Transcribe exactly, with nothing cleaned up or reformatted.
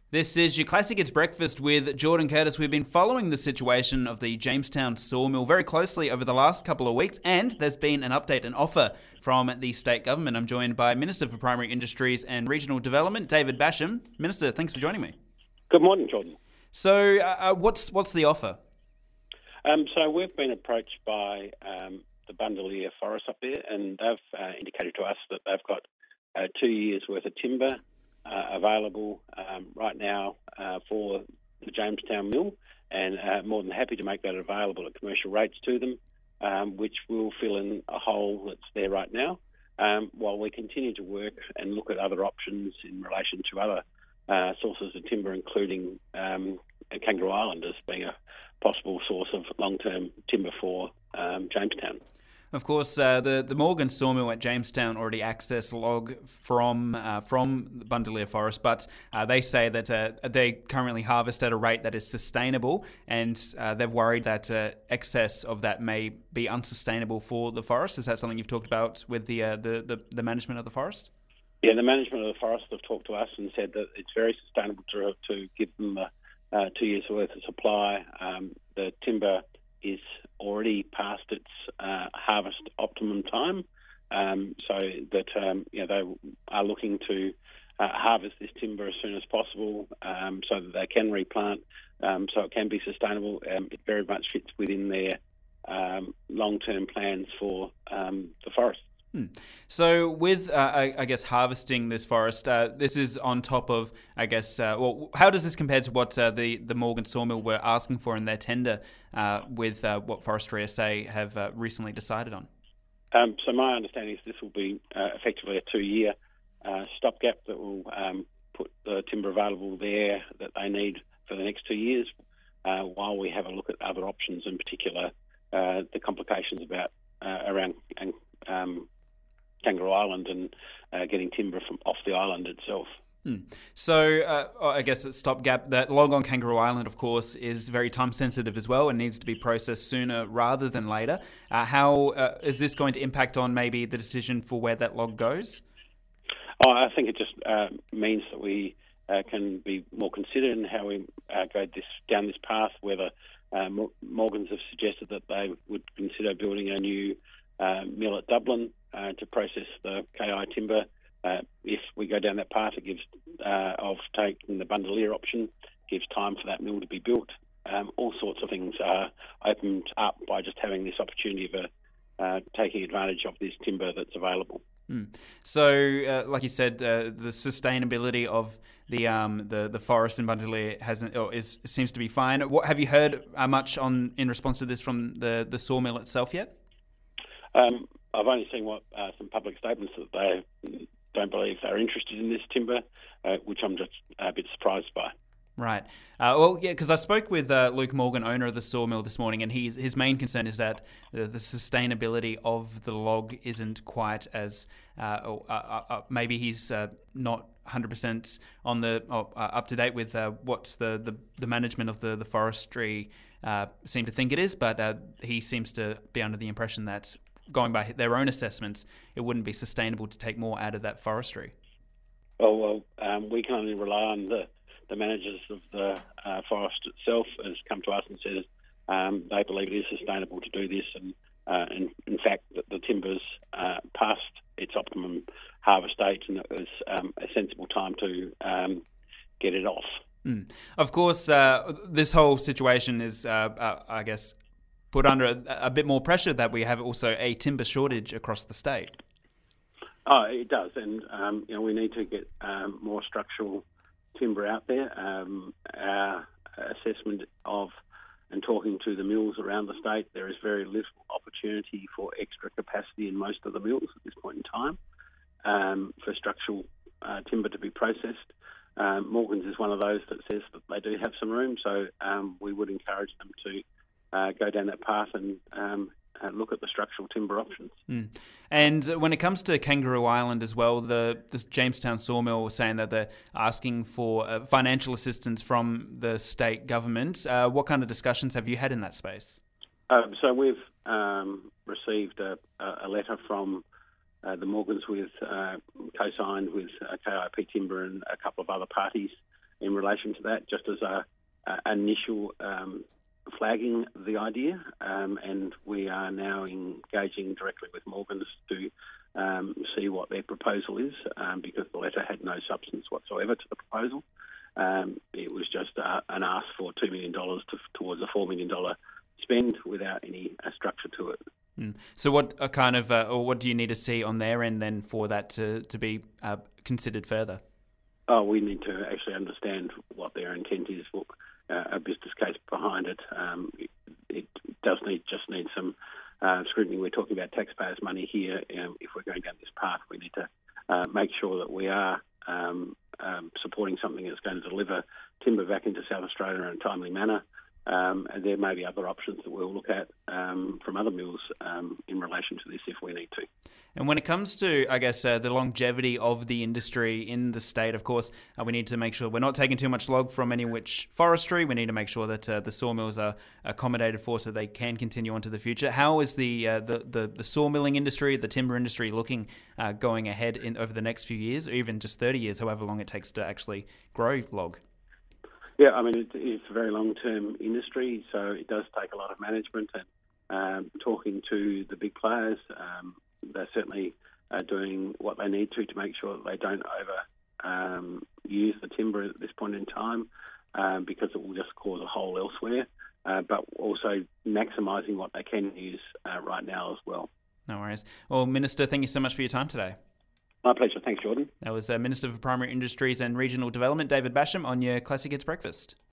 This is your Classic It's Breakfast with Jordan Curtis. We've been following the situation of the Jamestown sawmill very closely over the last couple of weeks, and there's been an update, an offer from the state government. I'm joined by Minister for Primary Industries and Regional Development, David Basham. Minister, thanks for joining me. Good morning, Jordan. So uh, what's what's the offer? Um, so we've been approached by um, the Bundalia Forest up there, and they've uh, indicated to us that they've got uh, two years' worth of timber Uh, available um, right now uh, for the Jamestown mill, and uh, more than happy to make that available at commercial rates to them, um, which will fill in a hole that's there right now, um, while we continue to work and look at other options in relation to other uh, sources of timber, including um, Kangaroo Island as being a possible source of long-term timber for um, Jamestown. Of course, uh, the, the Morgan sawmill at Jamestown already access log from uh, from the Bundalia Forest, but uh, they say that uh, they currently harvest at a rate that is sustainable, and uh, they're worried that uh, excess of that may be unsustainable for the forest. Is that something you've talked about with the, uh, the, the, the management of the forest? Yeah, the management of the forest have talked to us and said that it's very sustainable to, to give them uh, uh, two years' worth of supply. Um, the timber is already past its uh, harvest optimum time, um, so that um, you know, they are looking to uh, harvest this timber as soon as possible, um, so that they can replant, um, so it can be sustainable. Um, it very much fits within their um, long-term plans for um, the forest. Hmm. So with, uh, I, I guess, harvesting this forest, uh, this is on top of, I guess, uh, well, how does this compare to what uh, the, the Morgan sawmill were asking for in their tender uh, with uh, what Forestry S A have uh, recently decided on? Um, so my understanding is this will be uh, effectively a two-year uh, stopgap that will um, put the timber available there that they need for the next two years, uh, while we have a look at other options, in particular uh, the complications about uh, around and um, Kangaroo Island and uh, getting timber from off the island itself. Hmm. So uh, I guess it's stopgap. That log on Kangaroo Island, of course, is very time sensitive as well and needs to be processed sooner rather than later. Uh, how uh, is this going to impact on maybe the decision for where that log goes? Oh, I think it just uh, means that we uh, can be more considered in how we uh, go this down this path. Whether uh, Morgans have suggested that they would consider building a new uh, mill at Dublin uh, to process the K I timber. Uh, if we go down that path, it gives uh, of taking the Bundalia option, gives time for that mill to be built. Um, all sorts of things are opened up by just having this opportunity of uh, taking advantage of this timber that's available. Mm. So, uh, like you said, uh, the sustainability of the um, the the forest in Bundalia hasn't or is seems to be fine. What have you heard uh, much on in response to this from the the sawmill itself yet? Um, I've only seen what uh, some public statements that they don't believe they're interested in this timber, uh, which I'm just a bit surprised by. Right. Uh, well, yeah, because I spoke with uh, Luke Morgan, owner of the sawmill, this morning, and he's, his main concern is that the, the sustainability of the log isn't quite as, uh, or, uh, uh, maybe he's uh, not one hundred percent on the oh, uh, up to date with uh, what the, the, the management of the, the forestry uh, seem to think it is, but uh, he seems to be under the impression that, going by their own assessments, it wouldn't be sustainable to take more out of that forestry. Well, well um, we can only rely on the The managers of the uh, forest itself has come to us and said um, they believe it is sustainable to do this, and uh, in, in fact that the timber's uh, past its optimum harvest date, and it was um, a sensible time to um, get it off. Mm. Of course, uh, this whole situation is, uh, uh, I guess, put under a, a bit more pressure that we have also a timber shortage across the state. Oh, it does, and um, you know we need to get um, more structural timber out there. Um, our assessment of and talking to the mills around the state, there is very little opportunity for extra capacity in most of the mills at this point in time um, for structural uh, timber to be processed. Um, Morgans is one of those that says that they do have some room, so um, we would encourage them to uh, go down that path and um, Uh, look at the structural timber options. Mm. And when it comes to Kangaroo Island as well, the, the Jamestown sawmill was saying that they're asking for uh, financial assistance from the state government. Uh, what kind of discussions have you had in that space? Uh, so we've um, received a, a letter from uh, the Morgans with uh, co-signed with uh, K I P Timber and a couple of other parties in relation to that, just as a, a initial um, flagging the idea, um, and we are now engaging directly with Morgans to um, see what their proposal is, um, because the letter had no substance whatsoever to the proposal. Um, it was just uh, an ask for two million dollars to, towards a four million dollars spend without any uh, structure to it. Mm. So what a kind of, uh, or what do you need to see on their end then for that to, to be uh, considered further? Oh, we need to actually understand what their intent is, what, uh, a business case behind it. Um, it, it does need just need some uh, scrutiny. We're talking about taxpayers' money here. Um, if we're going down this path, we need to uh, make sure that we are um, um, supporting something that's going to deliver timber back into South Australia in a timely manner. Um, and there may be other options that we'll look at um, from other mills um, in relation to this if we need to. And when it comes to, I guess, uh, the longevity of the industry in the state, of course, uh, we need to make sure we're not taking too much log from any which forestry. We need to make sure that uh, the sawmills are accommodated for so they can continue on to the future. How is the uh, the, the, the sawmilling industry, the timber industry looking uh, going ahead in over the next few years, or even just thirty years, however long it takes to actually grow log? Yeah, I mean, it, it's a very long-term industry, so it does take a lot of management and um, talking to the big players. Um, they're certainly uh, doing what they need to to make sure that they don't over um, use the timber at this point in time, um, because it will just cause a hole elsewhere, uh, but also maximising what they can use uh, right now as well. No worries. Well, Minister, thank you so much for your time today. My pleasure. Thanks, Jordan. That was uh, Minister for Primary Industries and Regional Development, David Basham, on your Classic Hits Breakfast.